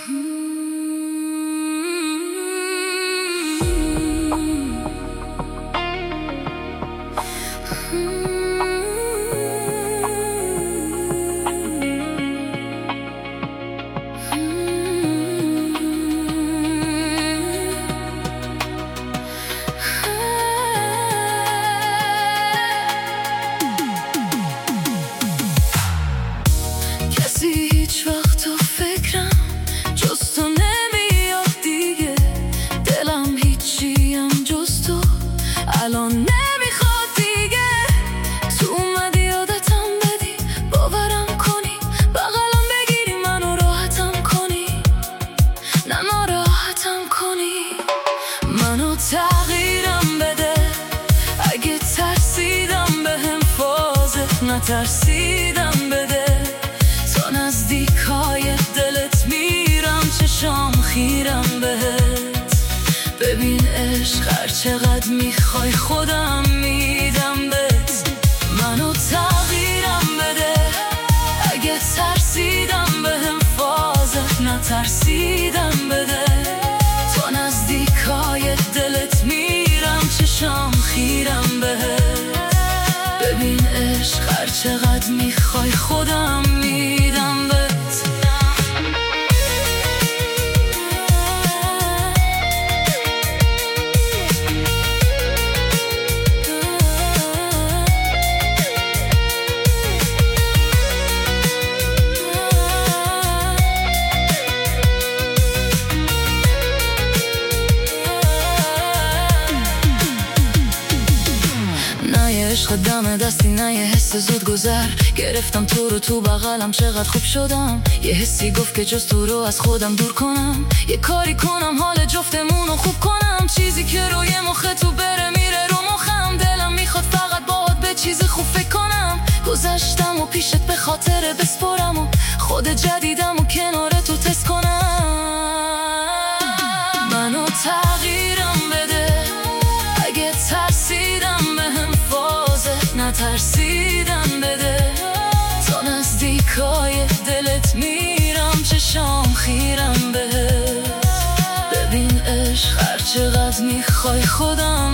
کسی هیچ وقت تو فکرم جز تو نمیاد دیگه، دلم هیچیم جز تو الان نمیخواد دیگه. تو اومدی یادتم بدی، باورم کنی، بغلم بگیری منو راحتم کنی، نه ناراحتم کنی. منو تغییرم بده، اگه ترسیدم بهم فازت نترسیدم بده. تا نزدیکای دلت میرم، چشام خیرم بهت. ببین عشق هر چقدر میخوای خودم میدم بهت. منو تغییرم بده، اگه ترسیدم بهم فازت نترسیدم بده. تا نزدیکای دلت میرم، چشام خیرم بهت. ببین عشق هر چقدر میخوای خودم میدم بهت. نه یه عشق دم دستی، نه یه حس زود گذر. گرفتم تو رو تو بغلم، چقدر خوب شدم. یه حسی گفت که جز تو رو از خودم دور کنم. یه کاری کنم حال جفتمون رو خوب کنم. چیزی که روی مخ تو بره میره رو مخم. دلم میخواد فقط باهات به چیز خوب فکر کنم. گذشتم و پیشت به خاطر بسپرم و خود جدیدم و کنار تو تست کنم. منو تغییرم بده، اگه ترسیدم بهم فازت نترسیدم بده. تا نزدیکای دلت میرم، چشام خیرم بهت. ببین عشق هر چقدر میخوای خودم